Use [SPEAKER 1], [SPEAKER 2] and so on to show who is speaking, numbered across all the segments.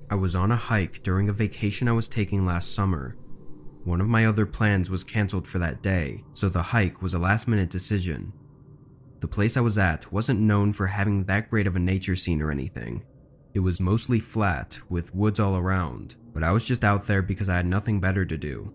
[SPEAKER 1] I was on a hike during a vacation I was taking last summer. One of my other plans was cancelled for that day, so the hike was a last-minute decision. The place I was at wasn't known for having that great of a nature scene or anything. It was mostly flat, with woods all around, but I was just out there because I had nothing better to do.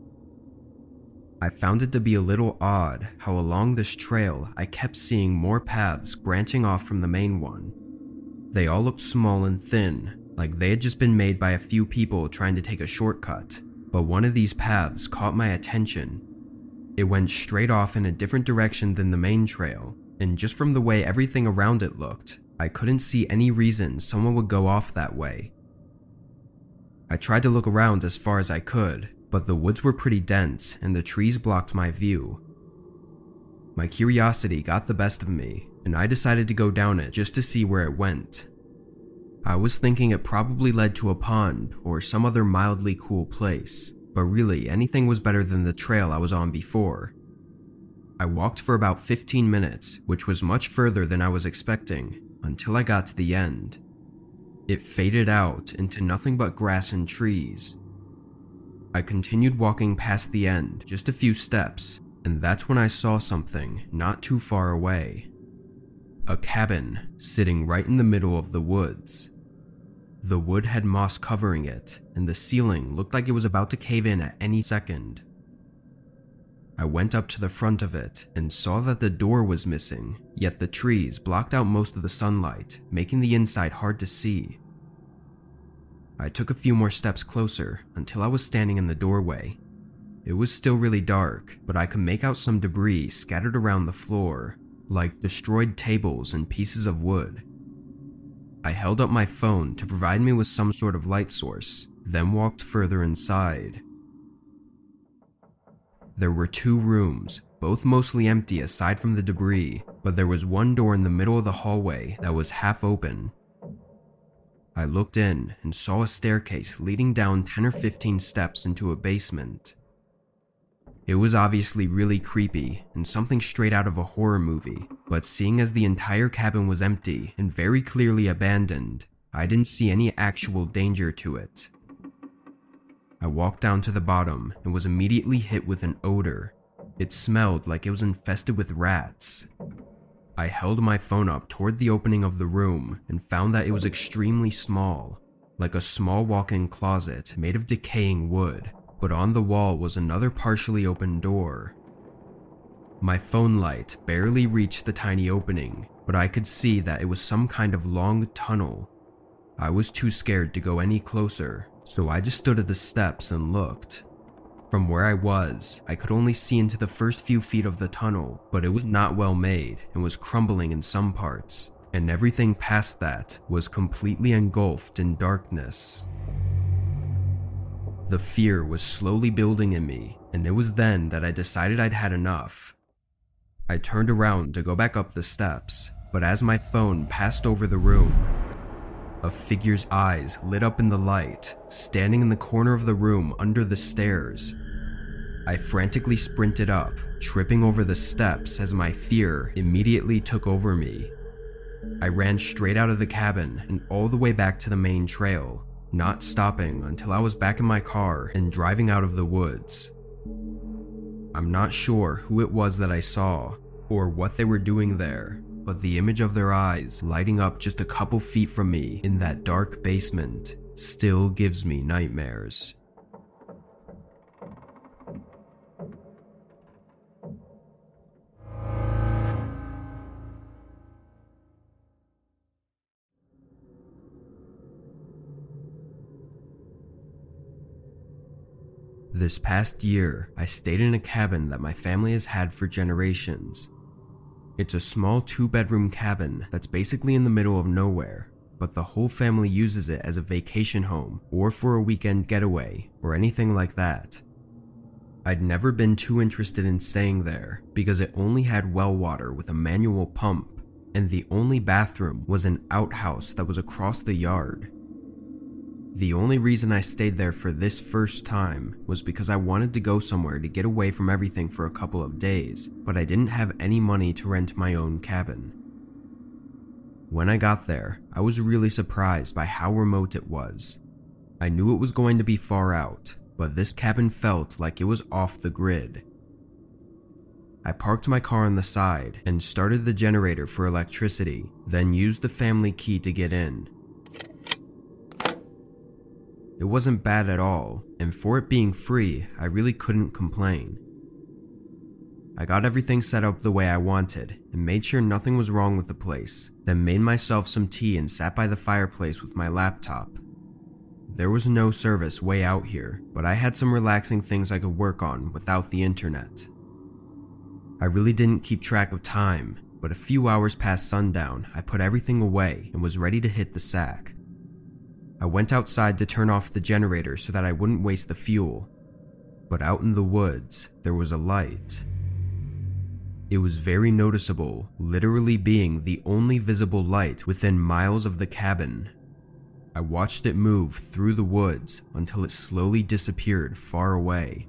[SPEAKER 1] I found it to be a little odd how along this trail I kept seeing more paths branching off from the main one. They all looked small and thin, like they had just been made by a few people trying to take a shortcut, but one of these paths caught my attention. It went straight off in a different direction than the main trail, and just from the way everything around it looked, I couldn't see any reason someone would go off that way. I tried to look around as far as I could, but the woods were pretty dense and the trees blocked my view. My curiosity got the best of me, and I decided to go down it just to see where it went. I was thinking it probably led to a pond or some other mildly cool place, but really anything was better than the trail I was on before. I walked for about 15 minutes, which was much further than I was expecting, until I got to the end. It faded out into nothing but grass and trees. I continued walking past the end, just a few steps, and that's when I saw something not too far away. A cabin sitting right in the middle of the woods. The wood had moss covering it, and the ceiling looked like it was about to cave in at any second. I went up to the front of it and saw that the door was missing, yet the trees blocked out most of the sunlight, making the inside hard to see. I took a few more steps closer until I was standing in the doorway. It was still really dark, but I could make out some debris scattered around the floor, like destroyed tables and pieces of wood. I held up my phone to provide me with some sort of light source, then walked further inside. There were 2 rooms, both mostly empty aside from the debris, but there was one door in the middle of the hallway that was half open. I looked in and saw a staircase leading down 10 or 15 steps into a basement. It was obviously really creepy and something straight out of a horror movie, but seeing as the entire cabin was empty and very clearly abandoned, I didn't see any actual danger to it. I walked down to the bottom and was immediately hit with an odor. It smelled like it was infested with rats. I held my phone up toward the opening of the room and found that it was extremely small, like a small walk-in closet made of decaying wood, but on the wall was another partially open door. My phone light barely reached the tiny opening, but I could see that it was some kind of long tunnel. I was too scared to go any closer, so I just stood at the steps and looked. From where I was, I could only see into the first few feet of the tunnel, but it was not well made and was crumbling in some parts, and everything past that was completely engulfed in darkness. The fear was slowly building in me, and it was then that I decided I'd had enough. I turned around to go back up the steps, but as my phone passed over the room, a figure's eyes lit up in the light, standing in the corner of the room under the stairs. I frantically sprinted up, tripping over the steps as my fear immediately took over me. I ran straight out of the cabin and all the way back to the main trail, not stopping until I was back in my car and driving out of the woods. I'm not sure who it was that I saw, or what they were doing there, but the image of their eyes lighting up just a couple feet from me in that dark basement still gives me nightmares. This past year, I stayed in a cabin that my family has had for generations. It's a small 2-bedroom cabin that's basically in the middle of nowhere, but the whole family uses it as a vacation home or for a weekend getaway or anything like that. I'd never been too interested in staying there because it only had well water with a manual pump, and the only bathroom was an outhouse that was across the yard. The only reason I stayed there for this first time was because I wanted to go somewhere to get away from everything for a couple of days, but I didn't have any money to rent my own cabin. When I got there, I was really surprised by how remote it was. I knew it was going to be far out, but this cabin felt like it was off the grid. I parked my car on the side and started the generator for electricity, then used the family key to get in. It wasn't bad at all, and for it being free, I really couldn't complain. I got everything set up the way I wanted and made sure nothing was wrong with the place, then made myself some tea and sat by the fireplace with my laptop. There was no service way out here, but I had some relaxing things I could work on without the internet. I really didn't keep track of time, but a few hours past sundown, I put everything away and was ready to hit the sack. I went outside to turn off the generator so that I wouldn't waste the fuel, but out in the woods, there was a light. It was very noticeable, literally being the only visible light within miles of the cabin. I watched it move through the woods until it slowly disappeared far away.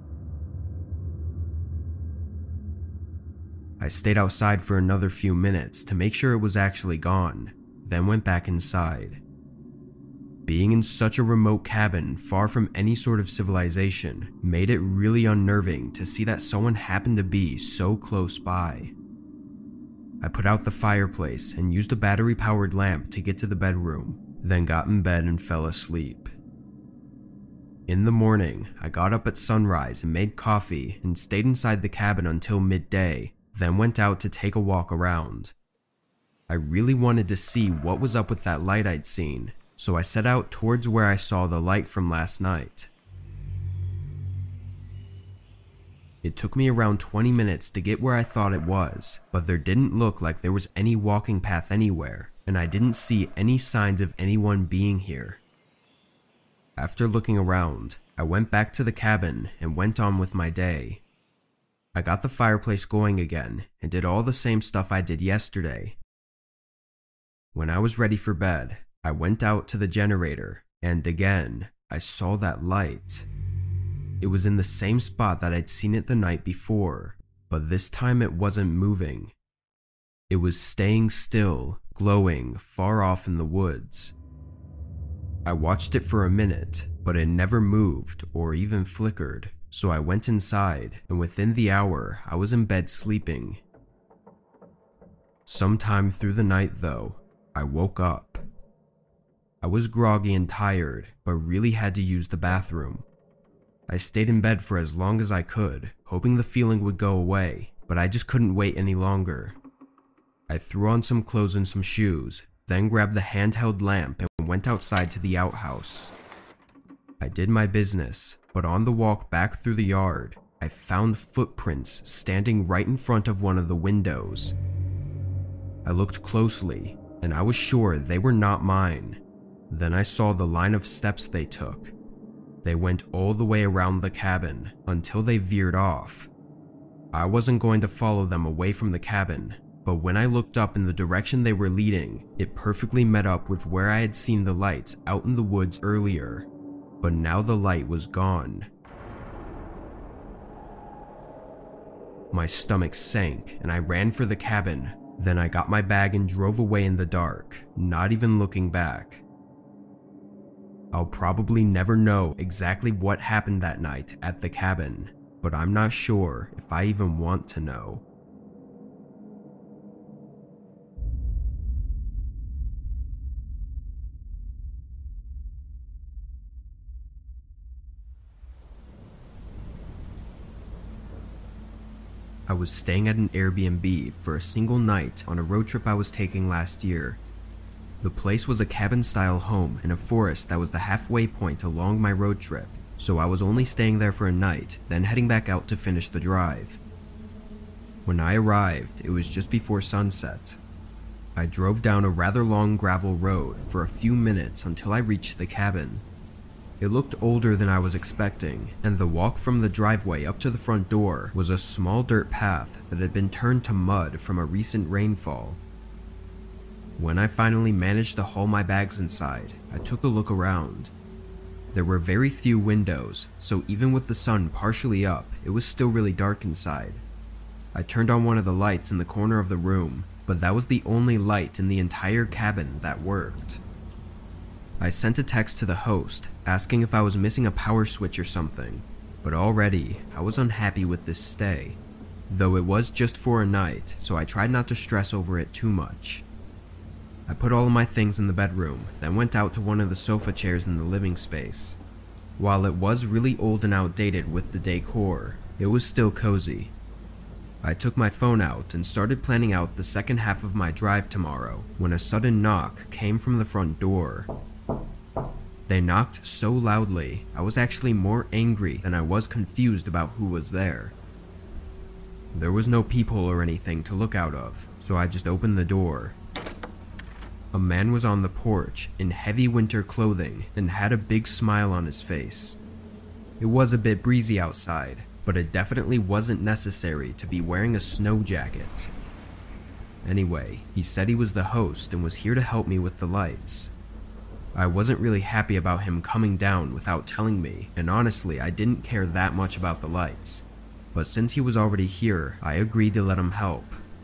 [SPEAKER 1] I stayed outside for another few minutes to make sure it was actually gone, then went back inside. Being in such a remote cabin far from any sort of civilization made it really unnerving to see that someone happened to be so close by. I put out the fireplace and used a battery-powered lamp to get to the bedroom, then got in bed and fell asleep. In the morning, I got up at sunrise and made coffee and stayed inside the cabin until midday, then went out to take a walk around. I really wanted to see what was up with that light I'd seen, so I set out towards where I saw the light from last night. It took me around 20 minutes to get where I thought it was, but there didn't look like there was any walking path anywhere, and I didn't see any signs of anyone being here. After looking around, I went back to the cabin and went on with my day. I got the fireplace going again and did all the same stuff I did yesterday. When I was ready for bed, I went out to the generator, and again, I saw that light. It was in the same spot that I'd seen it the night before, but this time it wasn't moving. It was staying still, glowing far off in the woods. I watched it for a minute, but it never moved or even flickered, so I went inside, and within the hour, I was in bed sleeping. Sometime through the night, though, I woke up. I was groggy and tired, but really had to use the bathroom. I stayed in bed for as long as I could, hoping the feeling would go away, but I just couldn't wait any longer. I threw on some clothes and some shoes, then grabbed the handheld lamp and went outside to the outhouse. I did my business, but on the walk back through the yard, I found footprints standing right in front of one of the windows. I looked closely, and I was sure they were not mine. Then I saw the line of steps they took. They went all the way around the cabin until they veered off. I wasn't going to follow them away from the cabin, but when I looked up in the direction they were leading, it perfectly met up with where I had seen the lights out in the woods earlier, but now the light was gone. My stomach sank and I ran for the cabin. Then I got my bag and drove away in the dark, not even looking back. I'll probably never know exactly what happened that night at the cabin, but I'm not sure if I even want to know. I was staying at an Airbnb for a single night on a road trip I was taking last year. The place was a cabin-style home in a forest that was the halfway point along my road trip, so I was only staying there for a night, then heading back out to finish the drive. When I arrived, it was just before sunset. I drove down a rather long gravel road for a few minutes until I reached the cabin. It looked older than I was expecting, and the walk from the driveway up to the front door was a small dirt path that had been turned to mud from a recent rainfall. When I finally managed to haul my bags inside, I took a look around. There were very few windows, so even with the sun partially up, it was still really dark inside. I turned on one of the lights in the corner of the room, but that was the only light in the entire cabin that worked. I sent a text to the host asking if I was missing a power switch or something, but already I was unhappy with this stay, though it was just for a night, so I tried not to stress over it too much. I put all of my things in the bedroom, then went out to one of the sofa chairs in the living space. While it was really old and outdated with the decor, it was still cozy. I took my phone out and started planning out the second half of my drive tomorrow when a sudden knock came from the front door. They knocked so loudly, I was actually more angry than I was confused about who was there. There was no peephole or anything to look out of, so I just opened the door. A man was on the porch in heavy winter clothing and had a big smile on his face. It was a bit breezy outside, but it definitely wasn't necessary to be wearing a snow jacket. Anyway, he said he was the host and was here to help me with the lights. I wasn't really happy about him coming down without telling me, and honestly, I didn't care that much about the lights. But since he was already here, I agreed to let him help.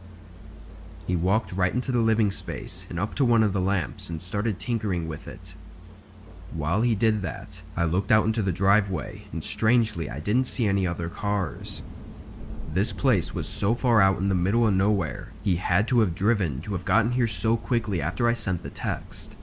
[SPEAKER 1] He walked right into the living space and up to one of the lamps and started tinkering with it. While he did that, I looked out into the driveway, and strangely, I didn't see any other cars. This place was so far out in the middle of nowhere, he had to have driven to have gotten here so quickly after I sent the text.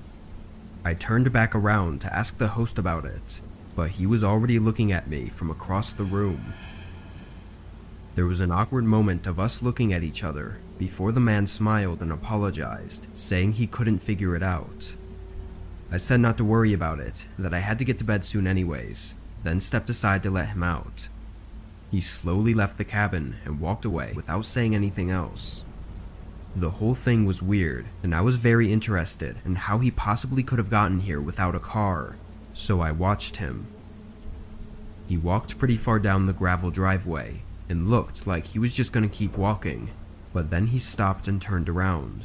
[SPEAKER 1] I turned back around to ask the host about it, but he was already looking at me from across the room. There was an awkward moment of us looking at each other before the man smiled and apologized, saying he couldn't figure it out. I said not to worry about it, that I had to get to bed soon anyways, then stepped aside to let him out. He slowly left the cabin and walked away without saying anything else. The whole thing was weird, and I was very interested in how he possibly could have gotten here without a car, so I watched him. He walked pretty far down the gravel driveway, and looked like he was just going to keep walking, but then he stopped and turned around.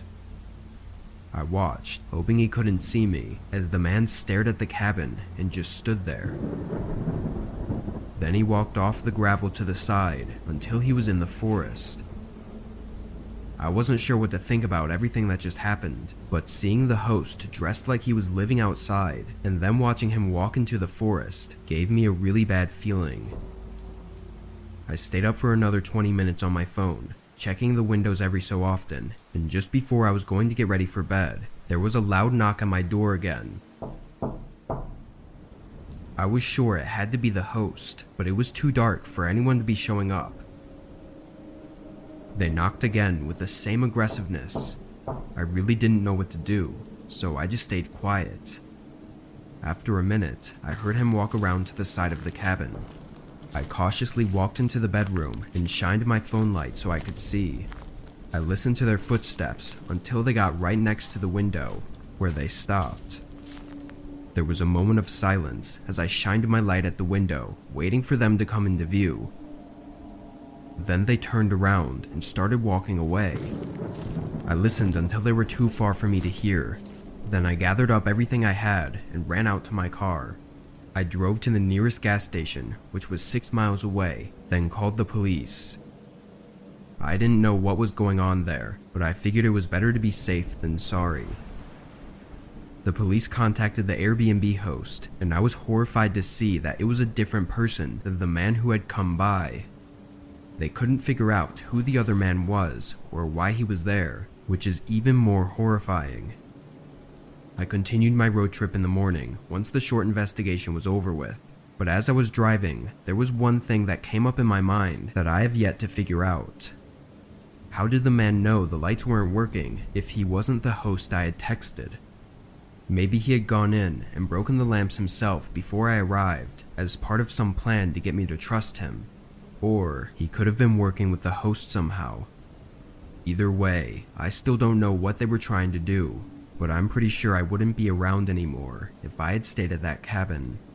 [SPEAKER 1] I watched, hoping he couldn't see me, as the man stared at the cabin and just stood there. Then he walked off the gravel to the side until he was in the forest. I wasn't sure what to think about everything that just happened, but seeing the host dressed like he was living outside and then watching him walk into the forest gave me a really bad feeling. I stayed up for another 20 minutes on my phone, checking the windows every so often, and just before I was going to get ready for bed, there was a loud knock on my door again. I was sure it had to be the host, but it was too dark for anyone to be showing up. They knocked again with the same aggressiveness. I really didn't know what to do, so I just stayed quiet. After a minute, I heard him walk around to the side of the cabin. I cautiously walked into the bedroom and shined my phone light so I could see. I listened to their footsteps until they got right next to the window, where they stopped. There was a moment of silence as I shined my light at the window, waiting for them to come into view. Then they turned around and started walking away. I listened until they were too far for me to hear. Then I gathered up everything I had and ran out to my car. I drove to the nearest gas station, which was 6 miles away, then called the police. I didn't know what was going on there, but I figured it was better to be safe than sorry. The police contacted the Airbnb host, and I was horrified to see that it was a different person than the man who had come by. They couldn't figure out who the other man was or why he was there, which is even more horrifying. I continued my road trip in the morning once the short investigation was over with, but as I was driving, there was one thing that came up in my mind that I have yet to figure out. How did the man know the lights weren't working if he wasn't the host I had texted? Maybe he had gone in and broken the lamps himself before I arrived as part of some plan to get me to trust him, or he could have been working with the host somehow. Either way, I still don't know what they were trying to do, but I'm pretty sure I wouldn't be around anymore if I had stayed at that cabin.